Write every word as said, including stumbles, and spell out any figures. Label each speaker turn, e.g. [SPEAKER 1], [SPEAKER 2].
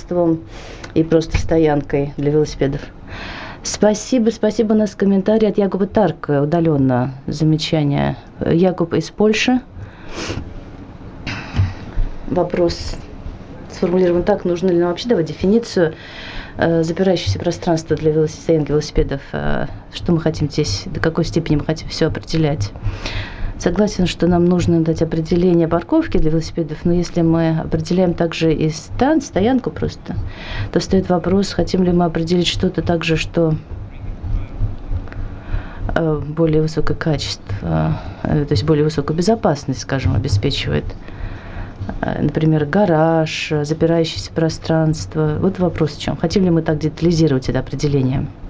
[SPEAKER 1] пространством и просто стоянкой для велосипедов. Спасибо, спасибо. У нас комментарий от Якуба Тарка, удаленно замечание. Якуб из Польши. Вопрос сформулирован так: нужно ли нам вообще давать дефиницию э, запирающегося пространства для велосипед, стоянки велосипедов? Э, что мы хотим здесь, до какой степени мы хотим все определять? Согласен, что нам нужно дать определение парковки для велосипедов, но если мы определяем также и стан, стоянку просто, то встает вопрос, хотим ли мы определить что-то также, что э, более высокое качество, э, то есть более высокую безопасность, скажем, обеспечивает. Например, гараж, запирающееся пространство. Вот вопрос в чем. Хотим ли мы так детализировать это определение?